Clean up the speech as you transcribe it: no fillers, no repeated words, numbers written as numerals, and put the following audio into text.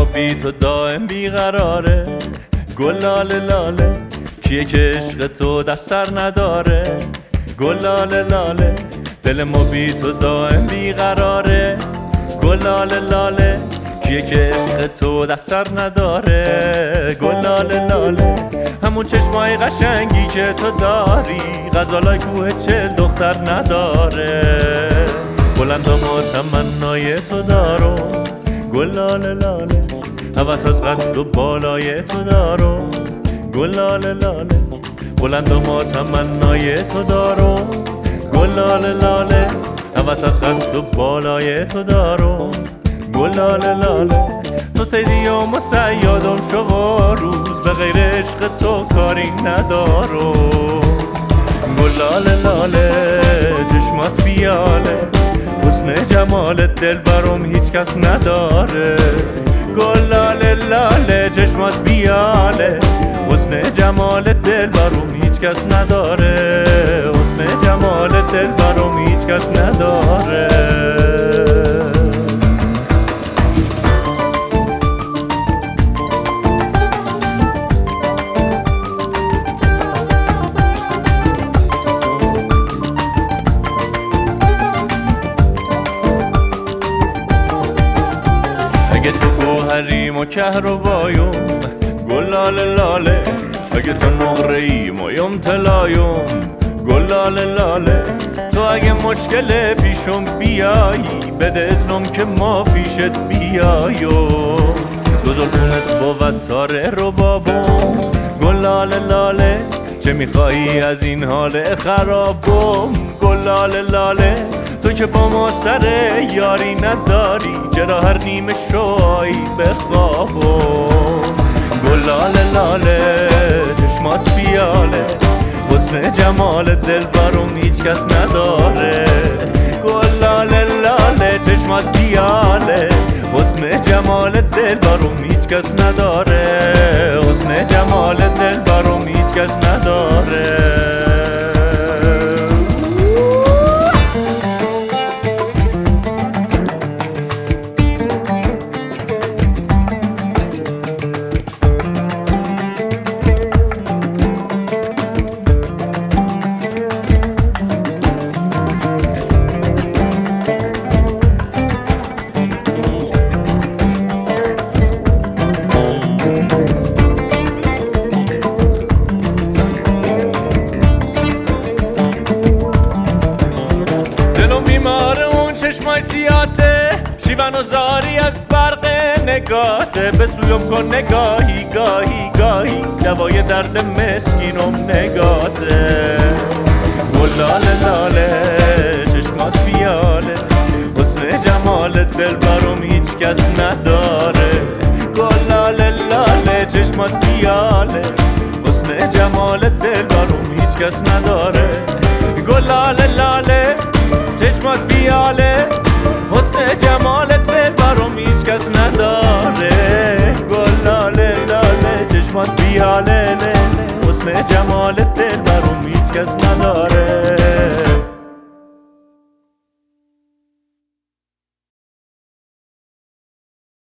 بی تو دائم بیقراره. گل لاله لاله کیه که عشق تو در سر نداره. گل لاله لاله دل ما بی تو دائم بیقراره. گل لاله لاله کیه که عشق تو در سر نداره. گل لاله لاله همون چشمای قشنگی که تو داری غزالای کوه چل دختر نداره. بلندم و تمنای تو دارو. گل لاله لاله هوس از قد و بالای تو دارو. گل لاله لاله بلندم و تمنای تو دارو. گل لاله لاله هوس از قد و بالای تو دارو. گل لاله لاله تو سیدیم و صیادم شو و روز به غیر عشق تو کاری ندارو. گل لاله لاله چشمات بیاله حسن جمالت دل برام هیچ کس نداره. گل لاله لاله چشمات بیاله حسن جمالت دل برام هیچ کس نداره. حسن جمالت دل برام هیچ کس نداره. اگه تو گوهریم و کهربایم گل لاله لاله. اگه تو نقره‌ایم و یم طلایم گل لاله لاله. تو اگه مشکل پیشم بیایی بده اذنم که ما پیشت بیاییم. دو زلفونت بود تاره ربابم گل لاله لاله. چه میخوایی از این حال خرابم گل لاله لاله. تو که با ما سر یاری نداری چرا هر نیمه شوی بخوابم. گل لاله لاله چشمات بیاله حسن جمال دل برام هیچ کس نداره. گل لاله لاله چشمات بیاله حسن جمال دل برام هیچ کس نداره. حسن جمال دل برام هیچ کس نداره. چشمای سیاته شیون و زاری از برق نگاته. به سویم کن نگاهی گاهی گاهی دوای درد مسکینم نگاته. گل لاله لاله چشمات بیاله حسن جمال دل برام هیچ کس نداره. گل لاله لاله چشمات بیاله حسن جمال دل برام هیچ کس نداره. گل لاله لاله چشمات بیاله حسن جمالت دل برام هیچ کس نداره. گل لاله لاله چشمات بیاله حسن جمالت دل برام هیچ کس نداره.